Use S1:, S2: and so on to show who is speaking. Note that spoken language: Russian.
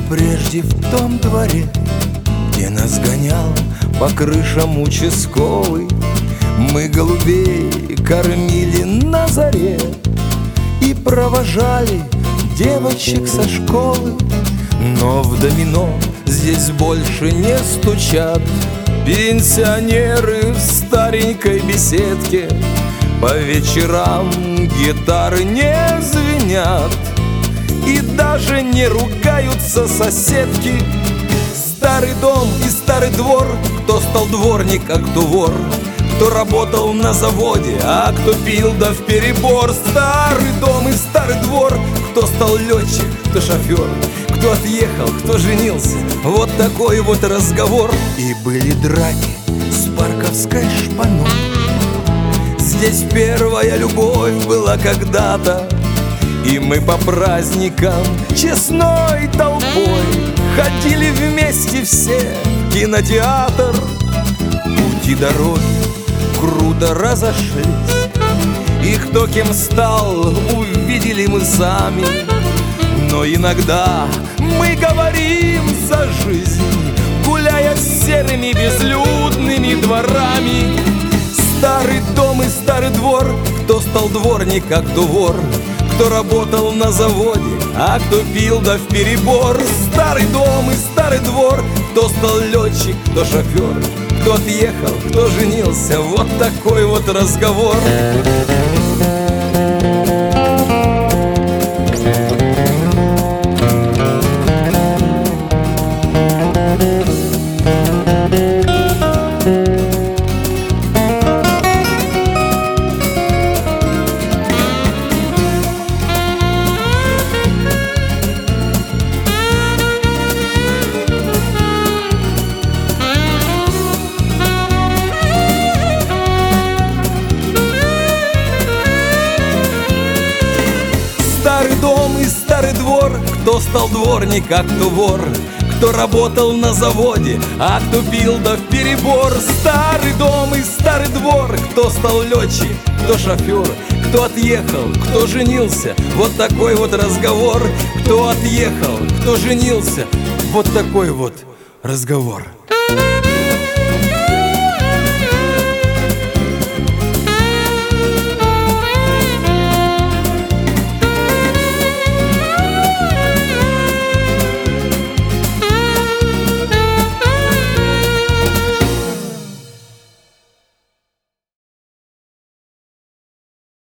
S1: прежде в том дворе, где нас гонял по крышам участковый, мы голубей кормили на заре и провожали девочек со школы. Но в домино здесь больше не стучат пенсионеры в старенькой беседке. По вечерам гитары не звенят и даже не ругаются соседки. Старый дом и старый двор, кто стал дворник, а кто вор, кто работал на заводе, а кто пил да вперебор. Старый дом и старый двор, кто стал летчик, кто шофер, кто отъехал, кто женился. Вот такой вот разговор. И были драки с парковской шпаной. Здесь первая любовь была когда-то, и мы по праздникам честной толпой ходили вместе все в кинотеатр. Пути дороги круто разошлись, и кто кем стал, увидели мы сами. Но иногда мы говорим за жизнь, гуляя серыми безлюдными дворами. Старый дом и старый двор, кто стал дворник, а кто вор, кто работал на заводе, а кто пил да вперебор. Старый дом и старый двор, кто стал летчик, кто шофер, кто отъехал, кто женился. Вот такой вот разговор. Старый дом и старый двор, кто стал дворник, а кто вор, кто работал на заводе, а кто пил да вперебор. Старый дом и старый двор, кто стал летчик, кто шофер, кто отъехал, кто женился. Вот такой вот разговор. Кто отъехал, кто женился. Вот такой вот разговор.